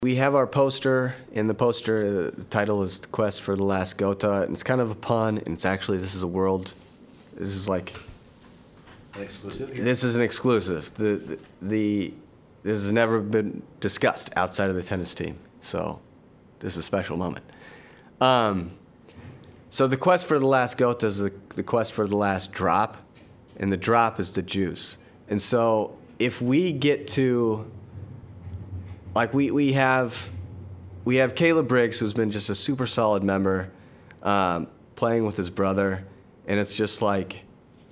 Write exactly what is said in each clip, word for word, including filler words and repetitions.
We have our poster. In the poster, uh, the title is The Quest for the Last Gotha. And it's kind of a pun, and it's actually, this is a world, this is like, An exclusive here? this is an exclusive. The, the, the This has never been discussed outside of the tennis team. So this is a special moment. Um, so the quest for the last Gotha is the, the quest for the last drop, and the drop is the juice. And so if we get to, like we, we have, we have Caleb Briggs, who's been just a super solid member, um, playing with his brother, and it's just like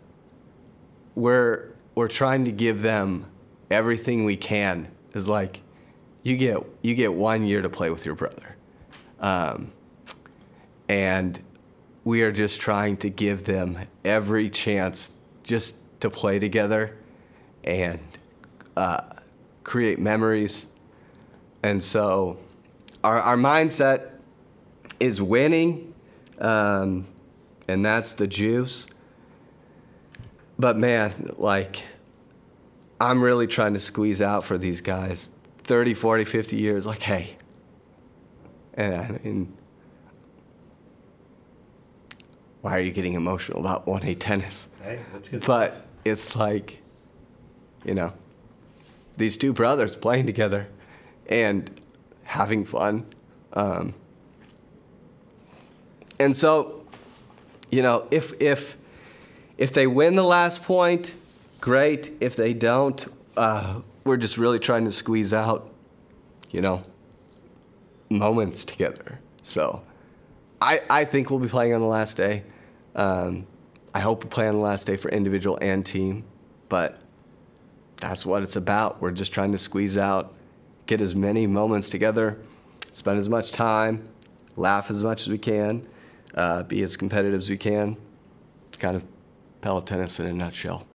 we're we're trying to give them everything we can. Is like you get you get one year to play with your brother, um, and we are just trying to give them every chance just to play together and uh, create memories. And so our our mindset is winning, um, and that's the juice. But man, like, I'm really trying to squeeze out for these guys thirty, forty, fifty years, like, hey. And I mean, why are you getting emotional about one A tennis? Hey, that's good But stuff. it's like, you know, these two brothers playing together and having fun. Um, and so, you know, if if if they win the last point, great. If they don't, uh, we're just really trying to squeeze out, you know, moments together. So I, I think we'll be playing on the last day. Um, I hope we play on the last day for individual and team, but that's what it's about. We're just trying to squeeze out, get as many moments together, spend as much time, laugh as much as we can, uh, be as competitive as we can. It's kind of Pellet tennis in a nutshell.